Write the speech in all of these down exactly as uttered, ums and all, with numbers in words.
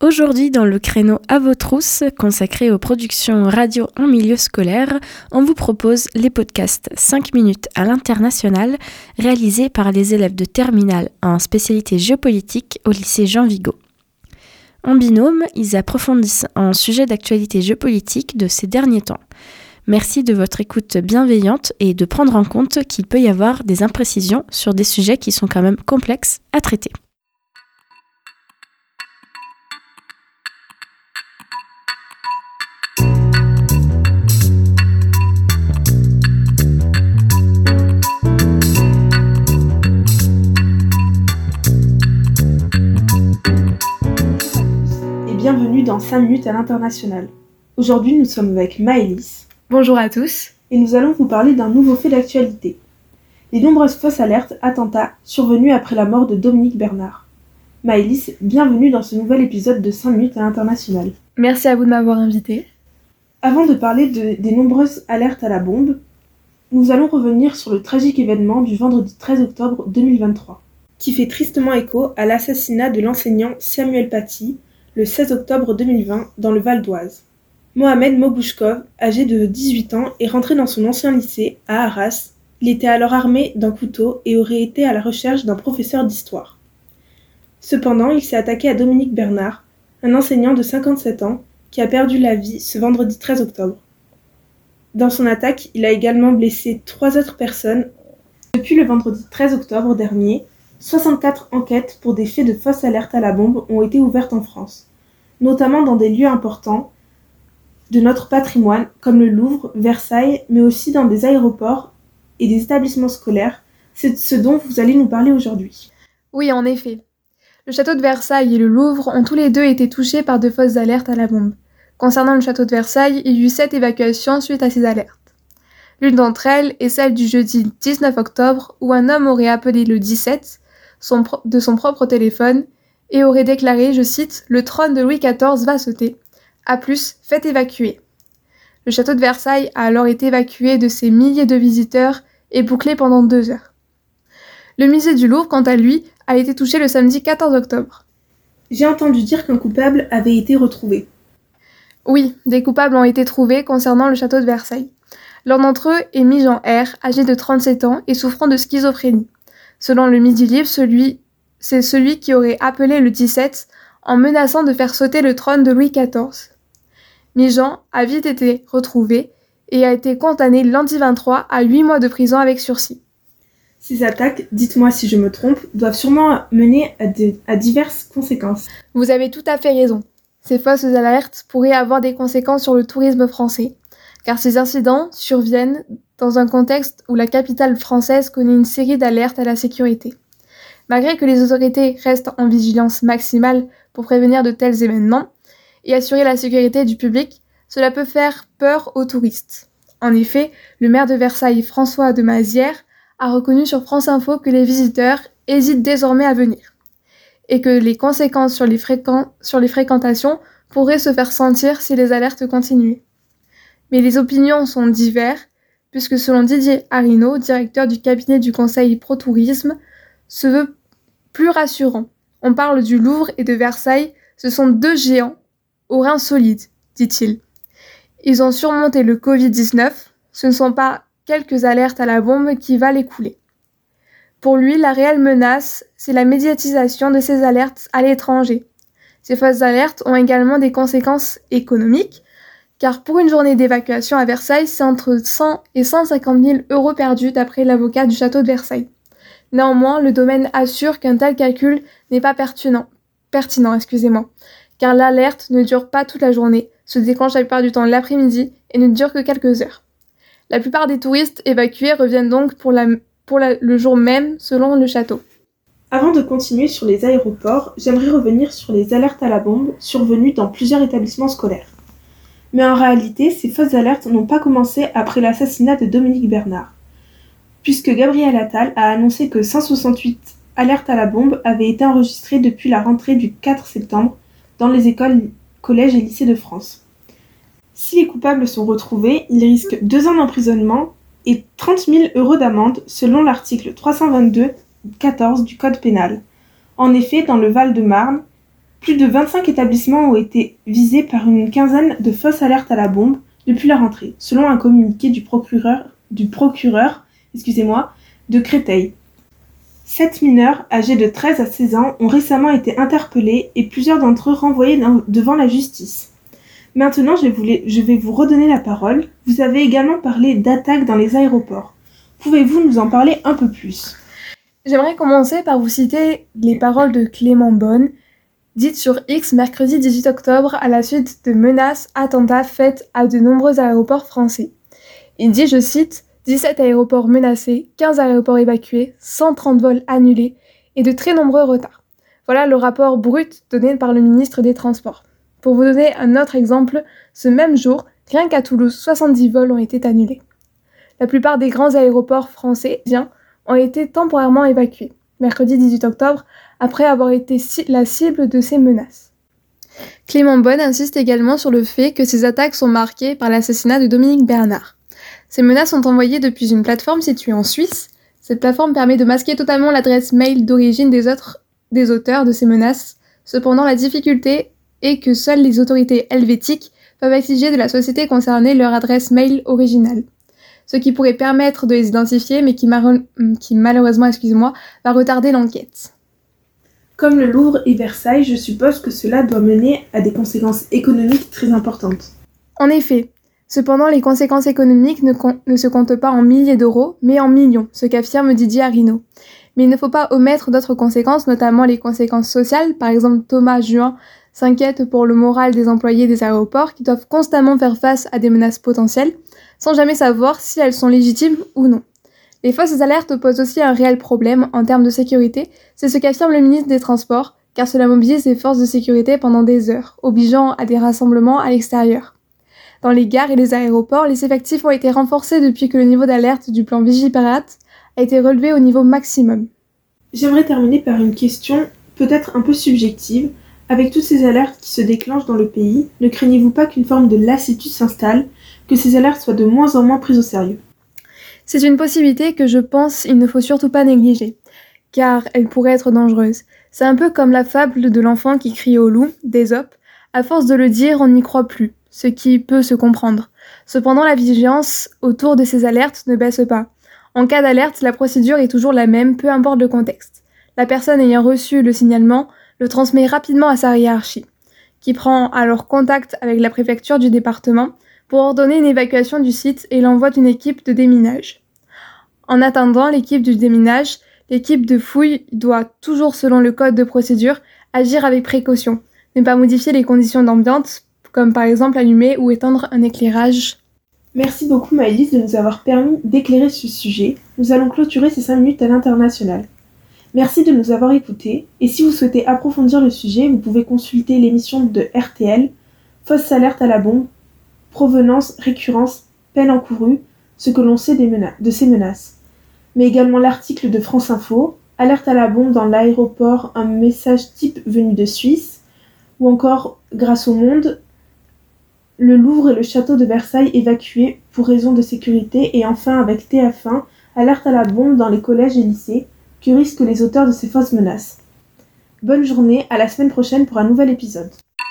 Aujourd'hui, dans le créneau À vos trousses, consacré aux productions radio en milieu scolaire, on vous propose les podcasts cinq minutes à l'international, réalisés par les élèves de terminale en spécialité géopolitique au lycée Jean Vigo. En binôme, ils approfondissent un sujet d'actualité géopolitique de ces derniers temps. Merci de votre écoute bienveillante et de prendre en compte qu'il peut y avoir des imprécisions sur des sujets qui sont quand même complexes à traiter. Bienvenue dans cinq minutes à l'international. Aujourd'hui, nous sommes avec Maëlys. Bonjour à tous. Et nous allons vous parler d'un nouveau fait d'actualité. Les nombreuses fausses alertes attentats survenus après la mort de Dominique Bernard. Maëlys, bienvenue dans ce nouvel épisode de cinq minutes à l'international. Merci à vous de m'avoir invitée. Avant de parler de, des nombreuses alertes à la bombe, nous allons revenir sur le tragique événement du vendredi treize octobre deux mille vingt-trois, qui fait tristement écho à l'assassinat de l'enseignant Samuel Paty, le seize octobre deux mille vingt, dans le Val d'Oise. Mohamed Mogouchkov, âgé de dix-huit ans, est rentré dans son ancien lycée, à Arras. Il était alors armé d'un couteau et aurait été à la recherche d'un professeur d'histoire. Cependant, il s'est attaqué à Dominique Bernard, un enseignant de cinquante-sept ans, qui a perdu la vie ce vendredi treize octobre. Dans son attaque, il a également blessé trois autres personnes. Depuis le vendredi treize octobre dernier, soixante-quatre enquêtes pour des faits de fausses alertes à la bombe ont été ouvertes en France, notamment dans des lieux importants de notre patrimoine comme le Louvre, Versailles, mais aussi dans des aéroports et des établissements scolaires. C'est ce dont vous allez nous parler aujourd'hui. Oui, en effet. Le château de Versailles et le Louvre ont tous les deux été touchés par de fausses alertes à la bombe. Concernant le château de Versailles, il y eut sept évacuations suite à ces alertes. L'une d'entre elles est celle du jeudi dix-neuf octobre où un homme aurait appelé le dix-sept Son pro- de son propre téléphone et aurait déclaré, je cite, « Le trône de Louis quatorze va sauter. A plus, faites évacuer ». Le château de Versailles a alors été évacué de ses milliers de visiteurs et bouclé pendant deux heures. Le musée du Louvre, quant à lui, a été touché le samedi quatorze octobre. J'ai entendu dire qu'un coupable avait été retrouvé. Oui, des coupables ont été trouvés concernant le château de Versailles. L'un d'entre eux est Mijan R, âgé de trente-sept ans et souffrant de schizophrénie. Selon le Midi Libre, celui, c'est celui qui aurait appelé le dix-sept en menaçant de faire sauter le trône de Louis quatorze. Mijan a vite été retrouvé et a été condamné lundi vingt-trois à huit mois de prison avec sursis. Ces attaques, dites-moi si je me trompe, doivent sûrement mener à, de, à diverses conséquences. Vous avez tout à fait raison. Ces fausses alertes pourraient avoir des conséquences sur le tourisme français, car ces incidents surviennent dans un contexte où la capitale française connaît une série d'alertes à la sécurité. Malgré que les autorités restent en vigilance maximale pour prévenir de tels événements et assurer la sécurité du public, cela peut faire peur aux touristes. En effet, le maire de Versailles, François de Mazières, a reconnu sur France Info que les visiteurs hésitent désormais à venir et que les conséquences sur les, fréquent... sur les fréquentations pourraient se faire sentir si les alertes continuaient. Mais les opinions sont diverses, puisque selon Didier Arinaud, directeur du cabinet du Conseil Pro Tourisme, se veut plus rassurant. On parle du Louvre et de Versailles, ce sont deux géants aux reins solides, dit-il. Ils ont surmonté le covid dix-neuf, ce ne sont pas quelques alertes à la bombe qui va les couler. Pour lui, la réelle menace, c'est la médiatisation de ces alertes à l'étranger. Ces fausses alertes ont également des conséquences économiques, car pour une journée d'évacuation à Versailles, c'est entre cent et cent cinquante mille euros perdus d'après l'avocat du château de Versailles. Néanmoins, le domaine assure qu'un tel calcul n'est pas pertinent, pertinent excusez-moi, car l'alerte ne dure pas toute la journée, se déclenche la plupart du temps l'après-midi et ne dure que quelques heures. La plupart des touristes évacués reviennent donc pour, la, pour la, le jour même selon le château. Avant de continuer sur les aéroports, j'aimerais revenir sur les alertes à la bombe survenues dans plusieurs établissements scolaires. Mais en réalité, ces fausses alertes n'ont pas commencé après l'assassinat de Dominique Bernard, puisque Gabriel Attal a annoncé que cent soixante-huit alertes à la bombe avaient été enregistrées depuis la rentrée du quatre septembre dans les écoles, collèges et lycées de France. Si les coupables sont retrouvés, ils risquent deux ans d'emprisonnement et trente mille euros d'amende selon l'article trois cent vingt-deux quatorze du Code pénal. En effet, dans le Val-de-Marne, Plus de vingt-cinq établissements ont été visés par une quinzaine de fausses alertes à la bombe depuis la rentrée, selon un communiqué du procureur, du procureur excusez-moi, de Créteil. Sept mineurs âgés de treize à seize ans ont récemment été interpellés et plusieurs d'entre eux renvoyés devant la justice. Maintenant, je, voulais, je vais vous redonner la parole. Vous avez également parlé d'attaques dans les aéroports. Pouvez-vous nous en parler un peu plus ? J'aimerais commencer par vous citer les paroles de Clément Beaune, dites sur X mercredi dix-huit octobre à la suite de menaces, attentats faites à de nombreux aéroports français. Il dit, je cite, « dix-sept aéroports menacés, quinze aéroports évacués, cent trente vols annulés et de très nombreux retards. » Voilà le rapport brut donné par le ministre des Transports. Pour vous donner un autre exemple, ce même jour, rien qu'à Toulouse, soixante-dix vols ont été annulés. La plupart des grands aéroports français ont été temporairement évacués, mercredi dix-huit octobre, après avoir été la cible de ces menaces. Clément Beaune insiste également sur le fait que ces attaques sont marquées par l'assassinat de Dominique Bernard. Ces menaces sont envoyées depuis une plateforme située en Suisse. Cette plateforme permet de masquer totalement l'adresse mail d'origine des, autres, des auteurs de ces menaces. Cependant, la difficulté est que seules les autorités helvétiques peuvent exiger de la société concernée leur adresse mail originale. Ce qui pourrait permettre de les identifier, mais qui, mar- qui malheureusement, excusez-moi, va retarder l'enquête. Comme le Louvre et Versailles, je suppose que cela doit mener à des conséquences économiques très importantes. En effet. Cependant, les conséquences économiques ne, con- ne se comptent pas en milliers d'euros, mais en millions, ce qu'affirme Didier Arinaud. Mais il ne faut pas omettre d'autres conséquences, notamment les conséquences sociales. Par exemple, Thomas Juin s'inquiète pour le moral des employés des aéroports qui doivent constamment faire face à des menaces potentielles, sans jamais savoir si elles sont légitimes ou non. Les fausses alertes posent aussi un réel problème en termes de sécurité, c'est ce qu'affirme le ministre des Transports, car cela mobilise les forces de sécurité pendant des heures, obligeant à des rassemblements à l'extérieur. Dans les gares et les aéroports, les effectifs ont été renforcés depuis que le niveau d'alerte du plan Vigipirate a été relevé au niveau maximum. J'aimerais terminer par une question peut-être un peu subjective. Avec toutes ces alertes qui se déclenchent dans le pays, ne craignez-vous pas qu'une forme de lassitude s'installe, que ces alertes soient de moins en moins prises au sérieux ? C'est une possibilité que je pense il ne faut surtout pas négliger, car elle pourrait être dangereuse. C'est un peu comme la fable de l'enfant qui crie au loup, d'Ésope. À force de le dire, on n'y croit plus, ce qui peut se comprendre. Cependant, la vigilance autour de ces alertes ne baisse pas. En cas d'alerte, la procédure est toujours la même, peu importe le contexte. La personne ayant reçu le signalement le transmet rapidement à sa hiérarchie, qui prend alors contact avec la préfecture du département pour ordonner une évacuation du site et l'envoi d'une équipe de déminage. En attendant l'équipe du déminage, l'équipe de fouille doit, toujours selon le code de procédure, agir avec précaution, ne pas modifier les conditions d'ambiance, comme par exemple allumer ou éteindre un éclairage. Merci beaucoup Maëlys de nous avoir permis d'éclairer ce sujet. Nous allons clôturer ces cinq minutes à l'international. Merci de nous avoir écoutés, et si vous souhaitez approfondir le sujet, vous pouvez consulter l'émission de R T L, Fausse alerte à la bombe, provenance, récurrence, peine encourue, ce que l'on sait des mena- de ces menaces. Mais également l'article de France Info, Alerte à la bombe dans l'aéroport, un message type venu de Suisse, ou encore, grâce au Monde, le Louvre et le château de Versailles évacués pour raison de sécurité, et enfin avec T F un, Alerte à la bombe dans les collèges et lycées, que risquent les auteurs de ces fausses menaces. Bonne journée, à la semaine prochaine pour un nouvel épisode.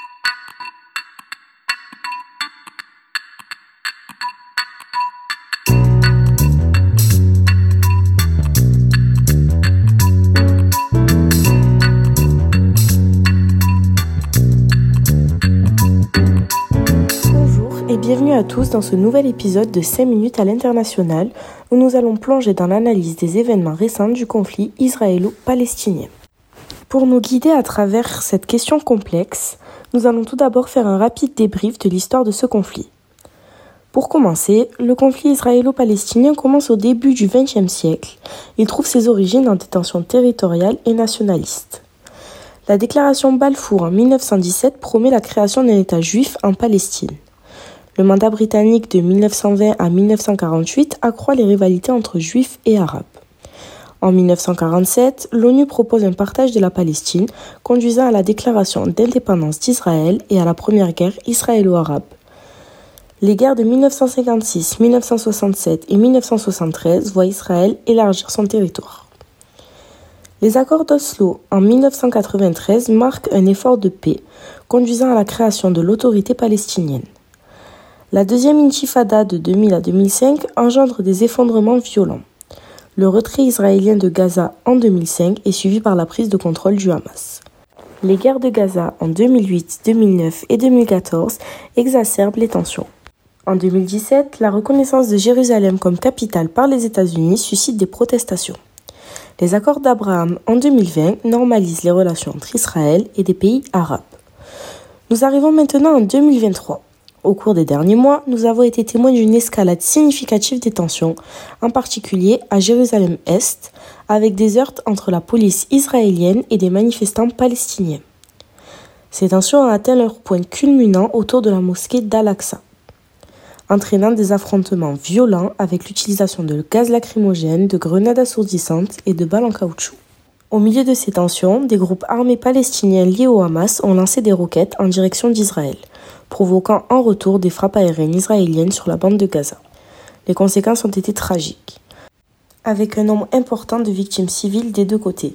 Bienvenue à tous dans ce nouvel épisode de cinq minutes à l'international où nous allons plonger dans l'analyse des événements récents du conflit israélo-palestinien. Pour nous guider à travers cette question complexe, nous allons tout d'abord faire un rapide débrief de l'histoire de ce conflit. Pour commencer, le conflit israélo-palestinien commence au début du vingtième siècle. Il trouve ses origines dans des tensions territoriales et nationalistes. La déclaration Balfour en mille neuf cent dix-sept promet la création d'un État juif en Palestine. Le mandat britannique de mille neuf cent vingt à mille neuf cent quarante-huit accroît les rivalités entre juifs et arabes. En mille neuf cent quarante-sept, l'ONU propose un partage de la Palestine, conduisant à la déclaration d'indépendance d'Israël et à la première guerre israélo-arabe. Les guerres de mille neuf cent cinquante-six, mille neuf cent soixante-sept et mille neuf cent soixante-treize voient Israël élargir son territoire. Les accords d'Oslo en mille neuf cent quatre-vingt-treize marquent un effort de paix, conduisant à la création de l'autorité palestinienne. La deuxième intifada de deux mille à deux mille cinq engendre des effondrements violents. Le retrait israélien de Gaza en deux mille cinq est suivi par la prise de contrôle du Hamas. Les guerres de Gaza en deux mille huit, deux mille neuf et deux mille quatorze exacerbent les tensions. En deux mille dix-sept, la reconnaissance de Jérusalem comme capitale par les États-Unis suscite des protestations. Les accords d'Abraham en deux mille vingt normalisent les relations entre Israël et des pays arabes. Nous arrivons maintenant en deux mille vingt-trois. Au cours des derniers mois, nous avons été témoins d'une escalade significative des tensions, en particulier à Jérusalem-Est, avec des heurts entre la police israélienne et des manifestants palestiniens. Ces tensions ont atteint leur point culminant autour de la mosquée d'Al-Aqsa, entraînant des affrontements violents avec l'utilisation de gaz lacrymogène, de grenades assourdissantes et de balles en caoutchouc. Au milieu de ces tensions, des groupes armés palestiniens liés au Hamas ont lancé des roquettes en direction d'Israël, provoquant en retour des frappes aériennes israéliennes sur la bande de Gaza. Les conséquences ont été tragiques, avec un nombre important de victimes civiles des deux côtés.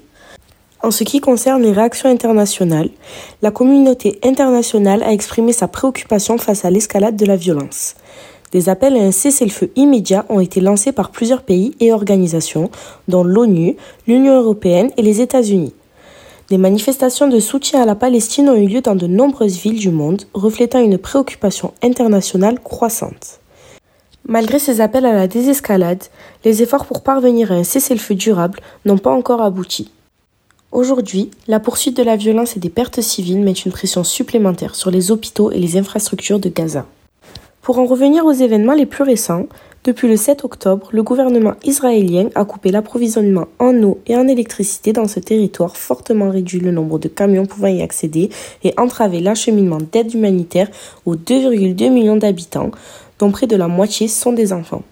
En ce qui concerne les réactions internationales, la communauté internationale a exprimé sa préoccupation face à l'escalade de la violence. Des appels à un cessez-le-feu immédiat ont été lancés par plusieurs pays et organisations, dont l'ONU, l'Union européenne et les États-Unis. Des manifestations de soutien à la Palestine ont eu lieu dans de nombreuses villes du monde, reflétant une préoccupation internationale croissante. Malgré ces appels à la désescalade, les efforts pour parvenir à un cessez-le-feu durable n'ont pas encore abouti. Aujourd'hui, la poursuite de la violence et des pertes civiles met une pression supplémentaire sur les hôpitaux et les infrastructures de Gaza. Pour en revenir aux événements les plus récents, depuis le sept octobre, le gouvernement israélien a coupé l'approvisionnement en eau et en électricité dans ce territoire, fortement réduit le nombre de camions pouvant y accéder et entravé l'acheminement d'aide humanitaire aux deux virgule deux millions d'habitants, dont près de la moitié sont des enfants.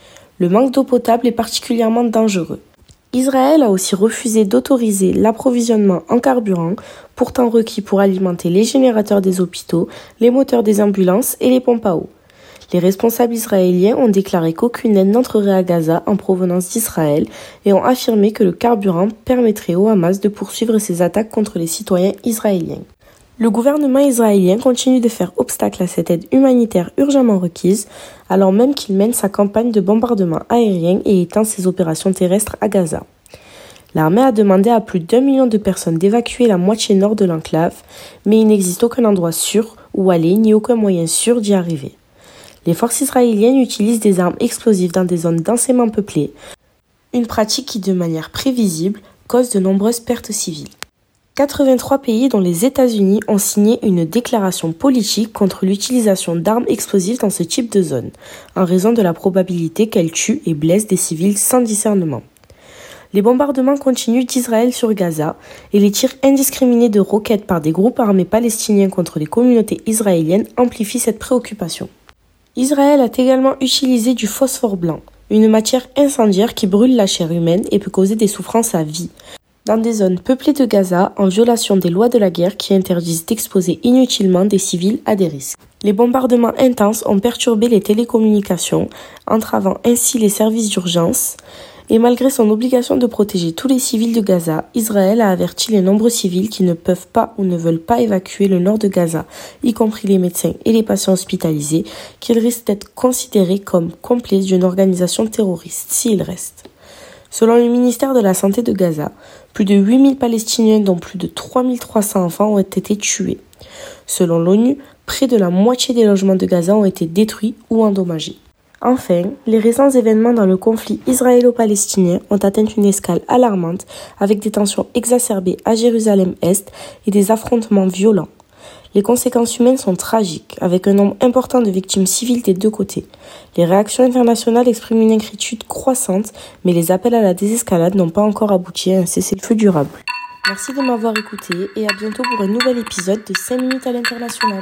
Le manque d'eau potable est particulièrement dangereux. Israël a aussi refusé d'autoriser l'approvisionnement en carburant, pourtant requis pour alimenter les générateurs des hôpitaux, les moteurs des ambulances et les pompes à eau. Les responsables israéliens ont déclaré qu'aucune aide n'entrerait à Gaza en provenance d'Israël et ont affirmé que le carburant permettrait au Hamas de poursuivre ses attaques contre les citoyens israéliens. Le gouvernement israélien continue de faire obstacle à cette aide humanitaire urgemment requise, alors même qu'il mène sa campagne de bombardement aérien et étend ses opérations terrestres à Gaza. L'armée a demandé à plus d'un million de personnes d'évacuer la moitié nord de l'enclave, mais il n'existe aucun endroit sûr où aller ni aucun moyen sûr d'y arriver. Les forces israéliennes utilisent des armes explosives dans des zones densément peuplées, une pratique qui, de manière prévisible, cause de nombreuses pertes civiles. quatre-vingt-trois pays, dont les États-Unis, ont signé une déclaration politique contre l'utilisation d'armes explosives dans ce type de zone, en raison de la probabilité qu'elles tuent et blessent des civils sans discernement. Les bombardements continuent d'Israël sur Gaza et les tirs indiscriminés de roquettes par des groupes armés palestiniens contre les communautés israéliennes amplifient cette préoccupation. Israël a également utilisé du phosphore blanc, une matière incendiaire qui brûle la chair humaine et peut causer des souffrances à vie, dans des zones peuplées de Gaza en violation des lois de la guerre qui interdisent d'exposer inutilement des civils à des risques. Les bombardements intenses ont perturbé les télécommunications, entravant ainsi les services d'urgence, et malgré son obligation de protéger tous les civils de Gaza, Israël a averti les nombreux civils qui ne peuvent pas ou ne veulent pas évacuer le nord de Gaza, y compris les médecins et les patients hospitalisés, qu'ils risquent d'être considérés comme complices d'une organisation terroriste s'ils restent. Selon le ministère de la Santé de Gaza, plus de huit mille Palestiniens dont plus de trois mille trois cents enfants ont été tués. Selon l'ONU, près de la moitié des logements de Gaza ont été détruits ou endommagés. Enfin, les récents événements dans le conflit israélo-palestinien ont atteint une escale alarmante avec des tensions exacerbées à Jérusalem-Est et des affrontements violents. Les conséquences humaines sont tragiques, avec un nombre important de victimes civiles des deux côtés. Les réactions internationales expriment une inquiétude croissante, mais les appels à la désescalade n'ont pas encore abouti à un cessez-le-feu durable. Merci de m'avoir écouté et à bientôt pour un nouvel épisode de cinq minutes à l'international.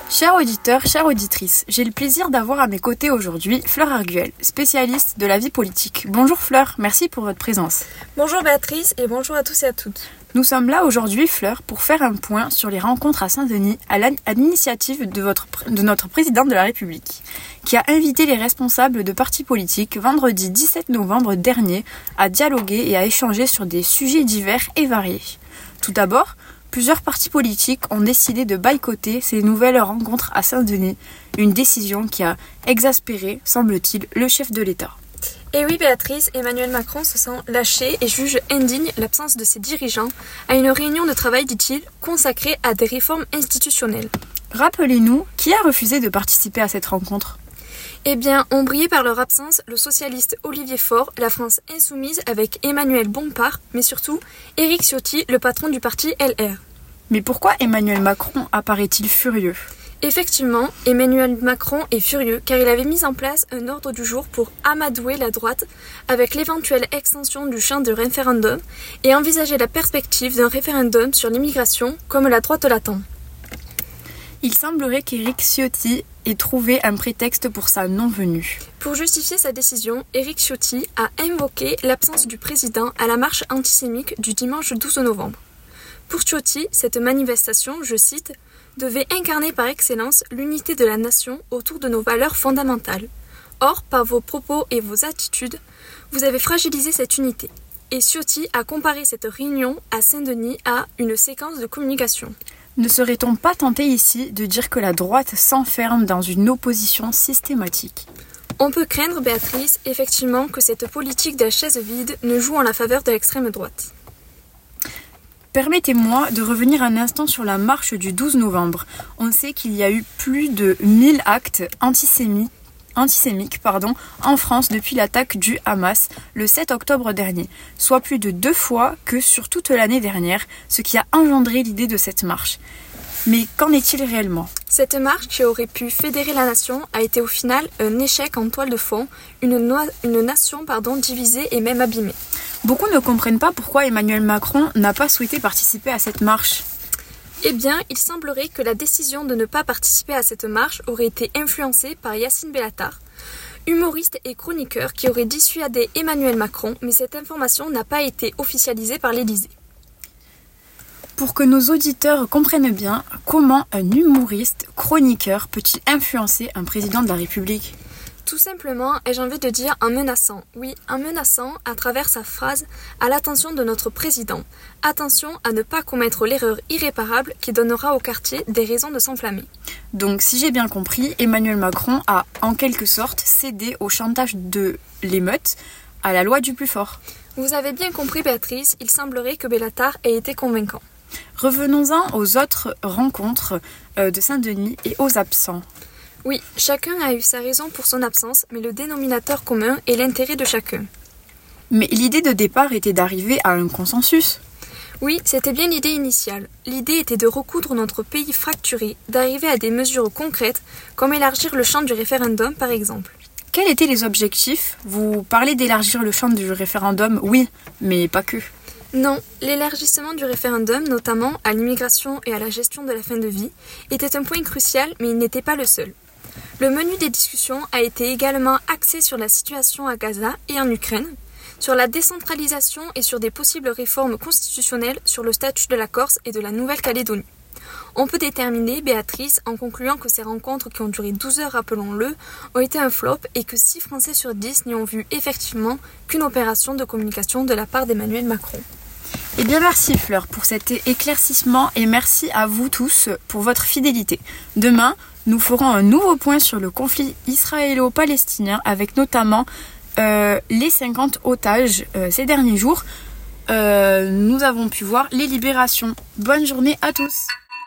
Chers auditeurs, chères auditrices, j'ai le plaisir d'avoir à mes côtés aujourd'hui Fleur Arguel, spécialiste de la vie politique. Bonjour Fleur, merci pour votre présence. Bonjour Béatrice et bonjour à tous et à toutes. Nous sommes là aujourd'hui, Fleur, pour faire un point sur les rencontres à Saint-Denis à l'initiative de, votre, de notre présidente de la République, qui a invité les responsables de partis politiques vendredi dix-sept novembre dernier à dialoguer et à échanger sur des sujets divers et variés. Tout d'abord, plusieurs partis politiques ont décidé de boycotter ces nouvelles rencontres à Saint-Denis, une décision qui a exaspéré, semble-t-il, le chef de l'État. Et oui Béatrice, Emmanuel Macron se sent lâché et juge indigne l'absence de ses dirigeants à une réunion de travail, dit-il, consacrée à des réformes institutionnelles. Rappelez-nous, qui a refusé de participer à cette rencontre ? Eh bien, ont brillé par leur absence le socialiste Olivier Faure, la France insoumise avec Emmanuel Bompard, mais surtout Éric Ciotti, le patron du parti L R. Mais pourquoi Emmanuel Macron apparaît-il furieux ? Effectivement, Emmanuel Macron est furieux car il avait mis en place un ordre du jour pour amadouer la droite avec l'éventuelle extension du champ de référendum et envisager la perspective d'un référendum sur l'immigration comme la droite l'attend. Il semblerait qu'Éric Ciotti ait trouvé un prétexte pour sa non-venue. Pour justifier sa décision, Éric Ciotti a invoqué l'absence du président à la marche antisémite du dimanche douze novembre. Pour Ciotti, cette manifestation, je cite, devait incarner par excellence l'unité de la nation autour de nos valeurs fondamentales. Or, par vos propos et vos attitudes, vous avez fragilisé cette unité. Et Ciotti a comparé cette réunion à Saint-Denis à une séquence de communication. Ne serait-on pas tenté ici de dire que la droite s'enferme dans une opposition systématique ? On peut craindre, Béatrice, effectivement, que cette politique de la chaise vide ne joue en la faveur de l'extrême droite. Permettez-moi de revenir un instant sur la marche du douze novembre. On sait qu'il y a eu plus de mille actes antisémites, antisémites pardon, en France depuis l'attaque du Hamas le sept octobre dernier, soit plus de deux fois que sur toute l'année dernière, ce qui a engendré l'idée de cette marche. Mais qu'en est-il réellement ? Cette marche qui aurait pu fédérer la nation a été au final un échec en toile de fond, une, no- une nation pardon, divisée et même abîmée. Beaucoup ne comprennent pas pourquoi Emmanuel Macron n'a pas souhaité participer à cette marche. Eh bien, il semblerait que la décision de ne pas participer à cette marche aurait été influencée par Yacine Bellatar, humoriste et chroniqueur qui aurait dissuadé Emmanuel Macron, mais cette information n'a pas été officialisée par l'Élysée. Pour que nos auditeurs comprennent bien, comment un humoriste, chroniqueur peut-il influencer un président de la République ? Tout simplement, ai-je envie de dire en menaçant, oui, en menaçant à travers sa phrase à l'attention de notre président. Attention à ne pas commettre l'erreur irréparable qui donnera au quartier des raisons de s'enflammer. Donc, si j'ai bien compris, Emmanuel Macron a en quelque sorte cédé au chantage de l'émeute à la loi du plus fort. Vous avez bien compris, Béatrice, il semblerait que Bellatar ait été convaincant. Revenons-en aux autres rencontres de Saint-Denis et aux absents. Oui, chacun a eu sa raison pour son absence, mais le dénominateur commun est l'intérêt de chacun. Mais l'idée de départ était d'arriver à un consensus. Oui, c'était bien l'idée initiale. L'idée était de recoudre notre pays fracturé, d'arriver à des mesures concrètes, comme élargir le champ du référendum par exemple. Quels étaient les objectifs ? Vous parlez d'élargir le champ du référendum, oui, mais pas que. Non, l'élargissement du référendum, notamment à l'immigration et à la gestion de la fin de vie, était un point crucial, mais il n'était pas le seul. Le menu des discussions a été également axé sur la situation à Gaza et en Ukraine, sur la décentralisation et sur des possibles réformes constitutionnelles sur le statut de la Corse et de la Nouvelle-Calédonie. On peut déterminer, Béatrice, en concluant que ces rencontres qui ont duré douze heures, rappelons-le, ont été un flop et que six Français sur dix n'y ont vu effectivement qu'une opération de communication de la part d'Emmanuel Macron. Eh bien merci Fleur pour cet éclaircissement et merci à vous tous pour votre fidélité. Demain, nous ferons un nouveau point sur le conflit israélo-palestinien avec notamment euh, les cinquante otages euh, ces derniers jours. Euh, nous avons pu voir les libérations. Bonne journée à tous.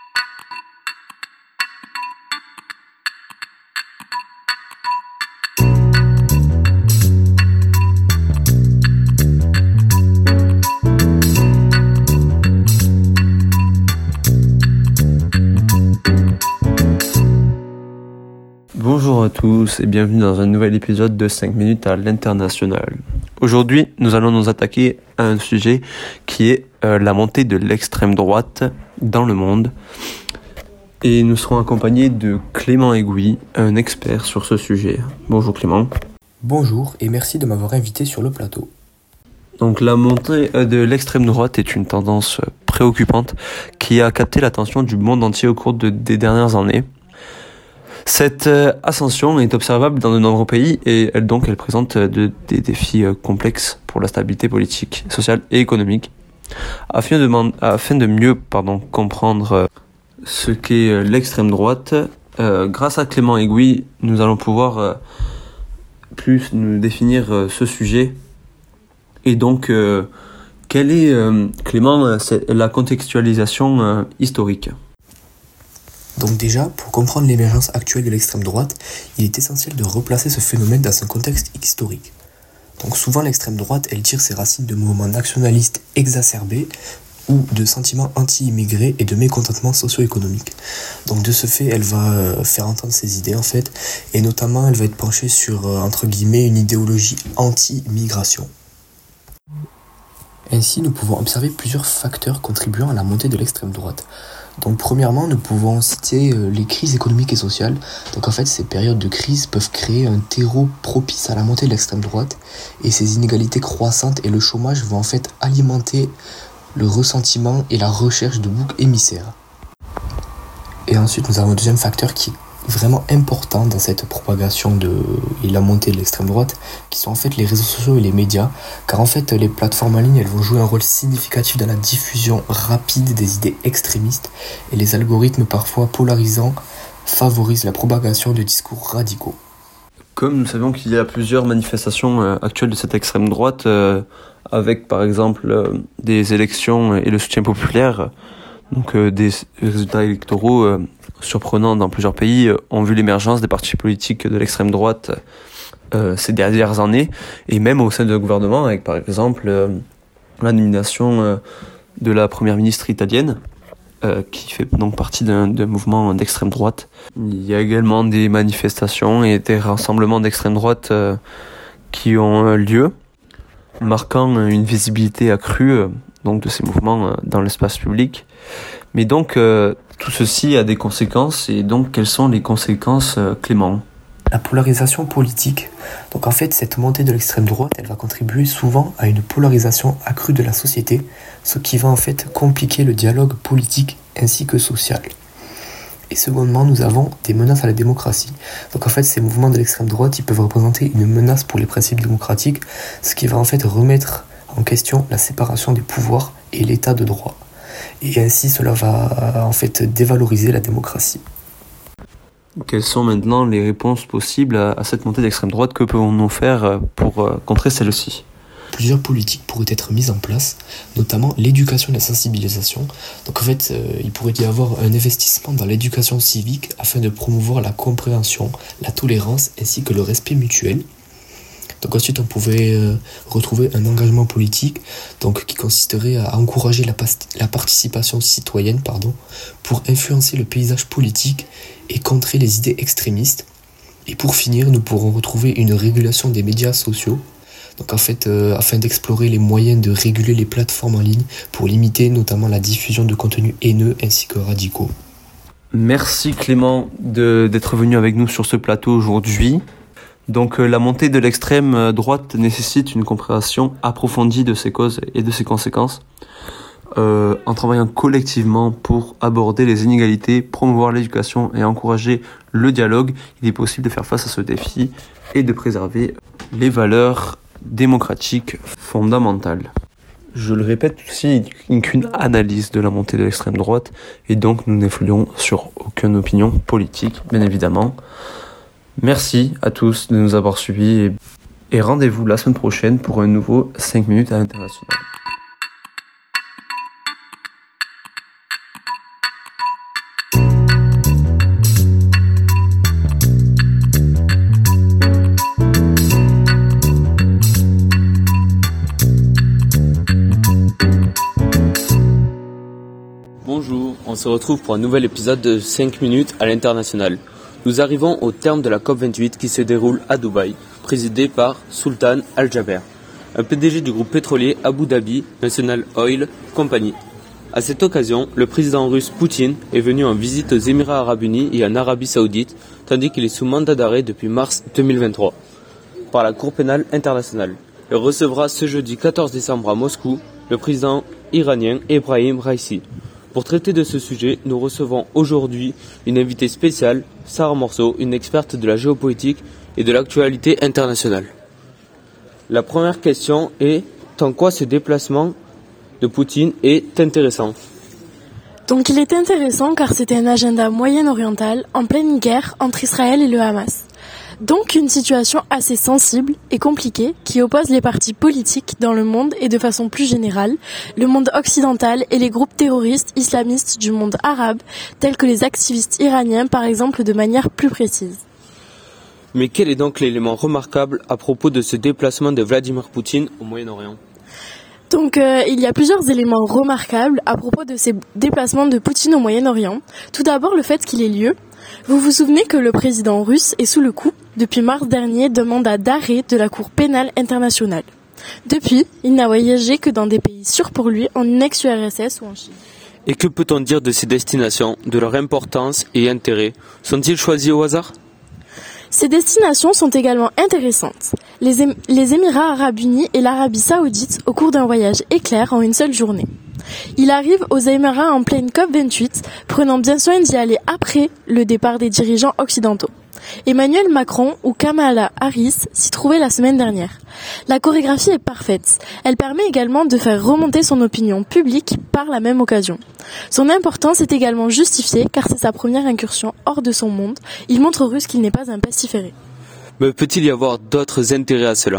Bonjour à tous et bienvenue dans un nouvel épisode de cinq minutes à l'international. Aujourd'hui, nous allons nous attaquer à un sujet qui est euh, la montée de l'extrême droite dans le monde. Et nous serons accompagnés de Clément Aigouy, un expert sur ce sujet. Bonjour Clément. Bonjour et merci de m'avoir invité sur le plateau. Donc la montée de l'extrême droite est une tendance préoccupante qui a capté l'attention du monde entier au cours de, des dernières années. Cette ascension est observable dans de nombreux pays et elle, donc elle présente de, des défis complexes pour la stabilité politique, sociale et économique. Afin de, afin de mieux pardon, comprendre ce qu'est l'extrême droite, euh, grâce à Clément Aigouy, nous allons pouvoir euh, plus nous définir euh, ce sujet. Et donc, euh, quelle est, euh, Clément, c'est la contextualisation euh, historique ? Donc déjà, pour comprendre l'émergence actuelle de l'extrême droite, il est essentiel de replacer ce phénomène dans un contexte historique. Donc souvent, l'extrême droite, elle tire ses racines de mouvements nationalistes exacerbés ou de sentiments anti-immigrés et de mécontentement socio-économique. Donc de ce fait, elle va faire entendre ses idées en fait, et notamment elle va être penchée sur, entre guillemets, une idéologie anti-migration. Ainsi, nous pouvons observer plusieurs facteurs contribuant à la montée de l'extrême droite. Donc premièrement, nous pouvons citer les crises économiques et sociales. Donc en fait, ces périodes de crise peuvent créer un terreau propice à la montée de l'extrême droite, et ces inégalités croissantes et le chômage vont en fait alimenter le ressentiment et la recherche de boucs émissaires. Et ensuite, nous avons un deuxième facteur qui est vraiment important dans cette propagation de, et la montée de l'extrême droite, qui sont en fait les réseaux sociaux et les médias, car en fait les plateformes en ligne, elles vont jouer un rôle significatif dans la diffusion rapide des idées extrémistes, et les algorithmes parfois polarisants favorisent la propagation de discours radicaux. Comme nous savons qu'il y a plusieurs manifestations euh, actuelles de cette extrême droite, euh, avec par exemple euh, des élections et le soutien populaire, donc euh, des résultats électoraux euh, surprenants dans plusieurs pays, euh, ont vu l'émergence des partis politiques de l'extrême droite euh, ces dernières années, et même au sein de gouvernement, avec par exemple euh, la nomination euh, de la première ministre italienne, euh, qui fait donc partie d'un, d'un mouvement d'extrême droite. Il y a également des manifestations et des rassemblements d'extrême droite euh, qui ont lieu, marquant une visibilité accrue euh, donc de ces mouvements euh, dans l'espace public. Mais donc, euh, tout ceci a des conséquences, et donc quelles sont les conséquences, euh, Clément ? La polarisation politique. Donc en fait, cette montée de l'extrême droite, elle va contribuer souvent à une polarisation accrue de la société, ce qui va en fait compliquer le dialogue politique ainsi que social. Et secondement, nous avons des menaces à la démocratie. Donc en fait, ces mouvements de l'extrême droite, ils peuvent représenter une menace pour les principes démocratiques, ce qui va en fait remettre en question la séparation des pouvoirs et l'état de droit. Et ainsi, cela va en fait dévaloriser la démocratie. Quelles sont maintenant les réponses possibles à, à cette montée d'extrême droite ? Que pouvons-nous faire pour euh, contrer celle-ci ? Plusieurs politiques pourraient être mises en place, notamment l'éducation et la sensibilisation. Donc en fait, euh, il pourrait y avoir un investissement dans l'éducation civique afin de promouvoir la compréhension, la tolérance ainsi que le respect mutuel. Donc ensuite, on pouvait euh, retrouver un engagement politique, donc qui consisterait à encourager la, pas- la participation citoyenne, pardon, pour influencer le paysage politique et contrer les idées extrémistes. Et pour finir, nous pourrons retrouver une régulation des médias sociaux, donc en fait, euh, afin d'explorer les moyens de réguler les plateformes en ligne pour limiter notamment la diffusion de contenus haineux ainsi que radicaux. Merci Clément de, d'être venu avec nous sur ce plateau aujourd'hui. Donc euh, la montée de l'extrême droite nécessite une compréhension approfondie de ses causes et de ses conséquences. Euh, en travaillant collectivement pour aborder les inégalités, promouvoir l'éducation et encourager le dialogue, il est possible de faire face à ce défi et de préserver les valeurs démocratiques fondamentales. Je le répète, ceci n'est qu'une analyse de la montée de l'extrême droite, et donc nous n'influons sur aucune opinion politique, bien évidemment. Merci à tous de nous avoir suivis, et, et rendez-vous la semaine prochaine pour un nouveau cinq minutes à l'international. Bonjour, on se retrouve pour un nouvel épisode de cinq minutes à l'international. Nous arrivons au terme de la COP vingt-huit qui se déroule à Dubaï, présidée par Sultan Al Jaber, un P D G du groupe pétrolier Abu Dhabi National Oil Company. À cette occasion, le président russe Poutine est venu en visite aux Émirats arabes unis et en Arabie saoudite, tandis qu'il est sous mandat d'arrêt depuis mars deux mille vingt-trois par la Cour pénale internationale. Il recevra ce jeudi quatorze décembre à Moscou le président iranien Ebrahim Raïssi. Pour traiter de ce sujet, nous recevons aujourd'hui une invitée spéciale, Sarah Morceau, une experte de la géopolitique et de l'actualité internationale. La première question est en quoi ce déplacement de Poutine est intéressant. Donc il est intéressant car c'était un agenda moyen-oriental en pleine guerre entre Israël et le Hamas. Donc une situation assez sensible et compliquée qui oppose les partis politiques dans le monde et de façon plus générale, le monde occidental et les groupes terroristes islamistes du monde arabe, tels que les activistes iraniens par exemple de manière plus précise. Mais quel est donc l'élément remarquable à propos de ce déplacement de Vladimir Poutine au Moyen-Orient ? Donc euh, il y a plusieurs éléments remarquables à propos de ces déplacements de Poutine au Moyen-Orient. Tout d'abord le fait qu'il ait lieu. Vous vous souvenez que le président russe est sous le coup, depuis mars dernier, d'un mandat d'arrêt de la Cour pénale internationale. Depuis, il n'a voyagé que dans des pays sûrs pour lui, en ex-U R S S ou en Chine. Et que peut-on dire de ces destinations, de leur importance et intérêt ? Sont-ils choisis au hasard ? Ces destinations sont également intéressantes. Les, Ém- les Émirats arabes unis et l'Arabie saoudite au cours d'un voyage éclair en une seule journée. Il arrive aux Émirats en pleine COP vingt-huit, prenant bien soin d'y aller après le départ des dirigeants occidentaux. Emmanuel Macron ou Kamala Harris s'y trouvaient la semaine dernière. La chorégraphie est parfaite. Elle permet également de faire remonter son opinion publique par la même occasion. Son importance est également justifiée car c'est sa première incursion hors de son monde. Il montre aux Russes qu'il n'est pas un pestiféré. Mais peut-il y avoir d'autres intérêts à cela ?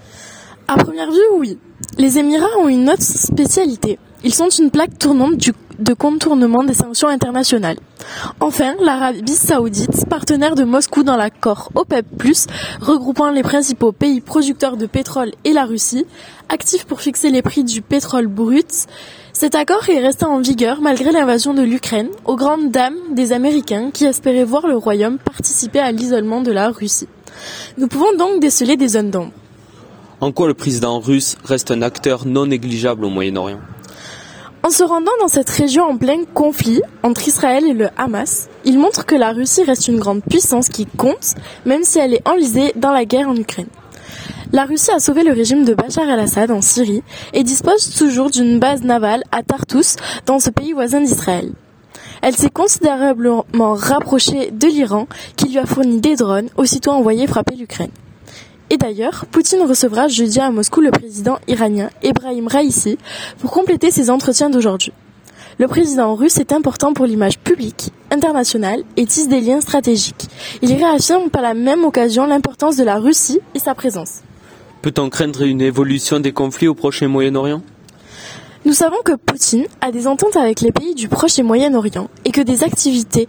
À première vue, oui. Les Émirats ont une autre spécialité. Ils sont une plaque tournante du, de contournement des sanctions internationales. Enfin, l'Arabie saoudite, partenaire de Moscou dans l'accord OPEP plus, regroupant les principaux pays producteurs de pétrole et la Russie, actif pour fixer les prix du pétrole brut. Cet accord est resté en vigueur malgré l'invasion de l'Ukraine, aux grandes dames des Américains qui espéraient voir le Royaume participer à l'isolement de la Russie. Nous pouvons donc déceler des zones d'ombre. En quoi le président russe reste un acteur non négligeable au Moyen-Orient ? En se rendant dans cette région en plein conflit entre Israël et le Hamas, il montre que la Russie reste une grande puissance qui compte, même si elle est enlisée dans la guerre en Ukraine. La Russie a sauvé le régime de Bachar el-Assad en Syrie et dispose toujours d'une base navale à Tartous, dans ce pays voisin d'Israël. Elle s'est considérablement rapprochée de l'Iran, qui lui a fourni des drones, aussitôt envoyés frapper l'Ukraine. Et d'ailleurs, Poutine recevra jeudi à Moscou le président iranien Ebrahim Raïssi pour compléter ses entretiens d'aujourd'hui. Le président russe est important pour l'image publique, internationale et tisse des liens stratégiques. Il réaffirme par la même occasion l'importance de la Russie et sa présence. Peut-on craindre une évolution des conflits au Proche et Moyen-Orient ? Nous savons que Poutine a des ententes avec les pays du Proche et Moyen-Orient et que des activités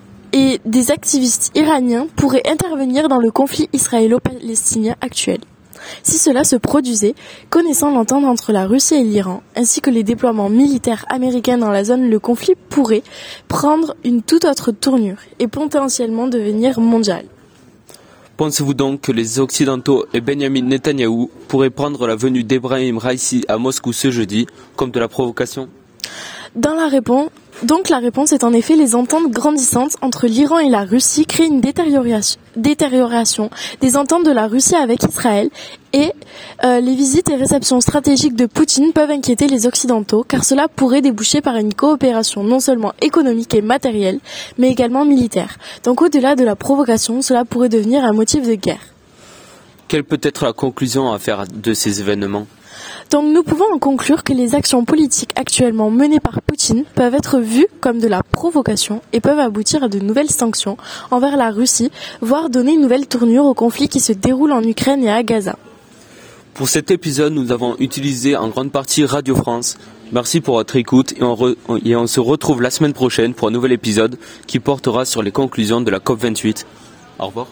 et des activistes iraniens pourraient intervenir dans le conflit israélo-palestinien actuel. Si cela se produisait, connaissant l'entente entre la Russie et l'Iran, ainsi que les déploiements militaires américains dans la zone, le conflit pourrait prendre une toute autre tournure et potentiellement devenir mondial. Pensez-vous donc que les Occidentaux et Benjamin Netanyahou pourraient prendre la venue d'Ebrahim Raïssi à Moscou ce jeudi comme de la provocation ? Dans la réponse, donc la réponse est en effet les ententes grandissantes entre l'Iran et la Russie créent une détérioration, détérioration des ententes de la Russie avec Israël et euh, les visites et réceptions stratégiques de Poutine peuvent inquiéter les Occidentaux car cela pourrait déboucher par une coopération non seulement économique et matérielle mais également militaire. Donc au-delà de la provocation, cela pourrait devenir un motif de guerre. Quelle peut être la conclusion à faire de ces événements ? Donc nous pouvons en conclure que les actions politiques actuellement menées par Poutine peuvent être vues comme de la provocation et peuvent aboutir à de nouvelles sanctions envers la Russie, voire donner une nouvelle tournure au conflit qui se déroule en Ukraine et à Gaza. Pour cet épisode, nous avons utilisé en grande partie Radio France. Merci pour votre écoute et on, re- et on se retrouve la semaine prochaine pour un nouvel épisode qui portera sur les conclusions de la COP vingt-huit. Au revoir.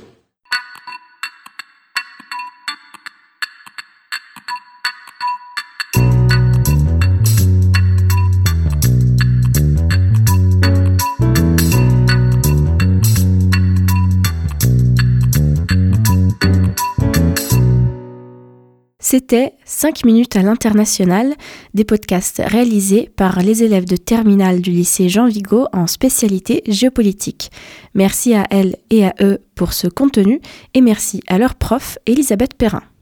C'était cinq minutes à l'international, des podcasts réalisés par les élèves de terminale du lycée Jean Vigo en spécialité géopolitique. Merci à elles et à eux pour ce contenu et merci à leur prof Elisabeth Perrin.